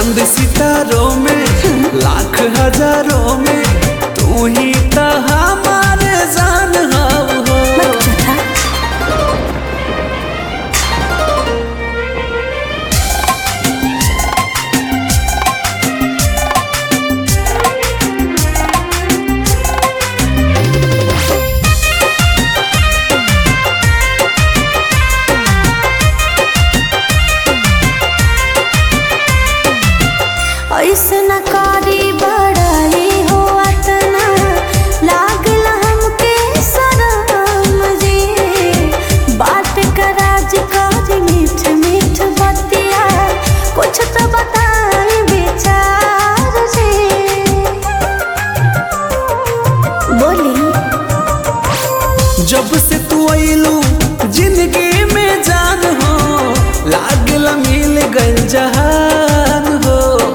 चांद सितारों में लाख हजारों में तू ही तो हमारे जान हो। ऐसे न कारी बड़ाई हो अतना लागला हमके शरम जी। बात का राज काज मीठ मीठ बतिया कुछ तो बताई विचार जी। बोली जब से तू आइलू जिंदगी में जान हो लागला मिल गइल जहान हो।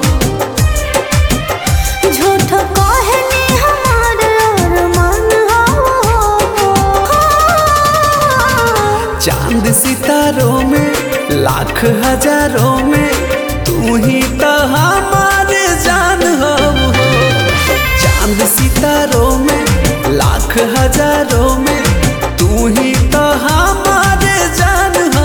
चांद सितारों में लाख हजारों में तू ही तो हमारे जान हो। चांद सितारों में लाख हजारों में तू ही तो हमारे जान हो।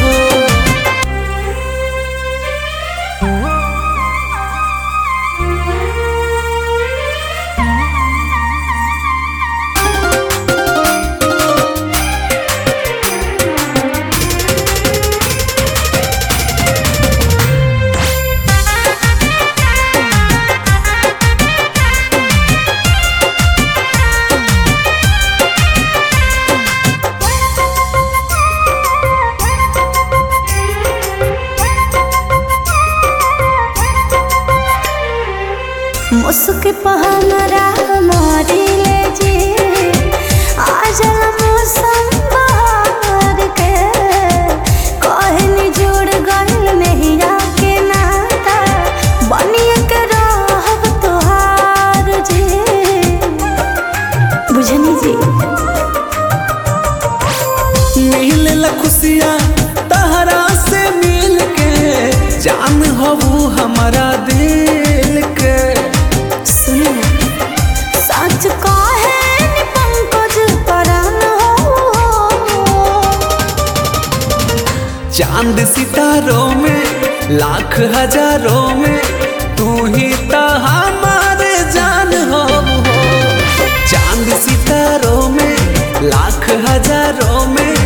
मुस्क पहनरा हमारी ले जी आज मौसम बहार के कहनी जुड़ गइल नैया के नाता बनिए के रहब तोहार जी। बुझनी जी मिल खुशियाँ तहरा से मिल के जान हो हमारा दिल के। सच कहे पंकज परान हो। चांद सितारों में लाख हजारों में तू ही तो हमारे जान हो। चांद सितारों में लाख हजारों में